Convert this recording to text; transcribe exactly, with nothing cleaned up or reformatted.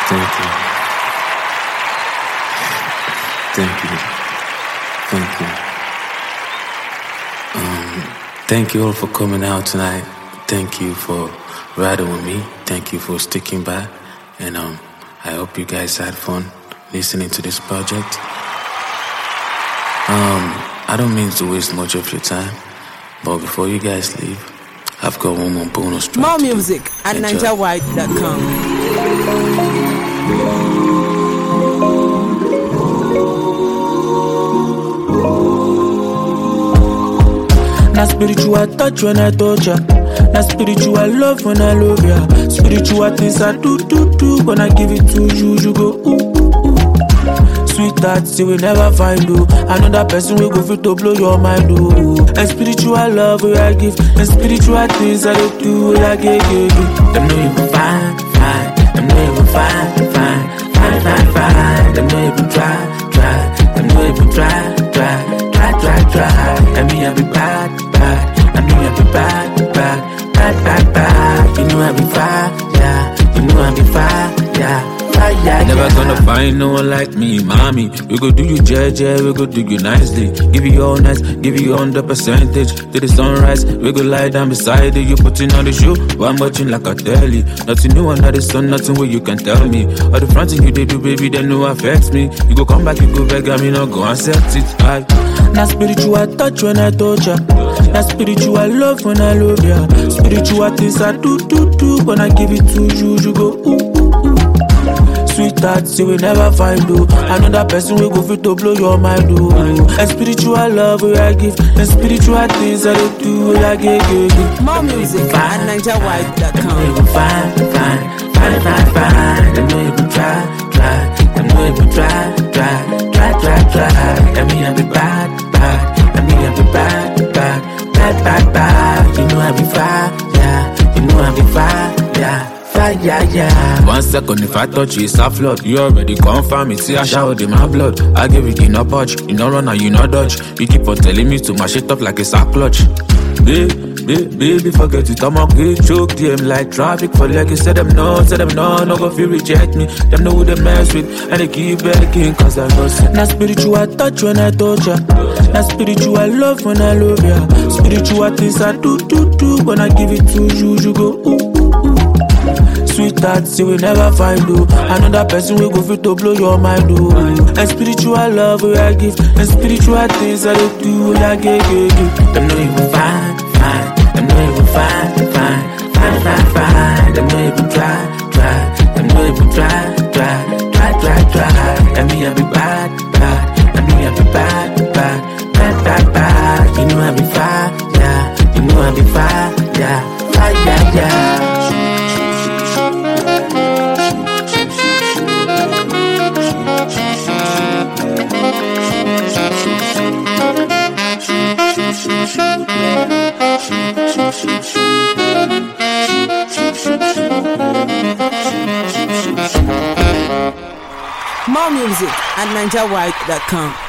Thank you. Thank you. Thank you. Um, thank you all for coming out tonight. Thank you for riding with me. Thank you for sticking by. And um, I hope you guys had fun listening to this project. Um, I don't mean to waste much of your time, but before you guys leave, I've got one more bonus track. More music at ninja white dot com. Na spiritual touch when I touch ya. Na spiritual love when I love ya. Spiritual things I do, do, do. When I give it to you, you go ooh, ooh, ooh. Sweetheart, see we never find you. Another person will go fit to blow your mind, oh. And spiritual love where I give, and spiritual things I do, do like yeah, yeah, yeah. Them know you can find, find. Them know you can find, find, find, find, find. Them know you can try, try. Them know you can try, try, try, try, try. And me I be bad, bad. And me I be bad, bad, bad, bad, bad. You know I be fire, yeah. You know I be fire, yeah. Yeah, never yeah. Gonna find no one like me, mommy. We go do you jeje, we go do you nicely. Give you all nice, give you on the percentage. To the sunrise, we go lie down beside it. You putting on the show, while I'm watching like a telly. Nothing new under the sun, nothing where you can tell me. All the front thing you they do, baby, they know affects me. You go come back, you go beg, I mean, no go accept it. I na spiritual touch when I touch ya. Na spiritual love when I love ya. Spiritual things I do, do, do. When I give it to you, you go ooh, ooh, ooh. Sweetheart, see we never find you. Another person will go fit to blow your mind, oh. And spiritual love where I give, and spiritual things I do like yeah, yeah, yeah. More music at ninja white dot com. Them know you can find, find, find, find, find. Them know you can try, try. Them know you can try, try, try, try, try. And me I be bad, bad. And me I be bad, bad, bad, bad, bad. You know I be fire, yeah. You know I be fire, yeah. Yeah, yeah. One second, if I touch you, it's a flood. You already confirm it, see I showered in my blood. I give it in a punch, you no run and you no dodge. You keep on telling me to mash it up like it's a clutch. Baby, baby, baby, forget it, I'm okay. Choke them like traffic for like you said them no, said them no, no go feel reject me. Them know who they mess with, and they keep begging, cause I know see. Na spiritual touch when I touch ya. Na spiritual love when I love ya. Spiritual things I do, do, do. When I give it to you, you go ooh, ooh, ooh. Sweetheart, see we never find you. Another person will go fit to blow your mind, oh. And spiritual love where I give, and spiritual things I do like yeah, yeah, yeah. Them know you can find, find. Them know you can find, find, find, find, find. Them know you can try, try. Them know you can try, try, try, try, try. And me I be bad, bad. And me I be bad, bad, bad, bad, bad. You know I be fire, yeah. You know I be fire, yeah. Fire, yeah, yeah. More music at ninja white dot com.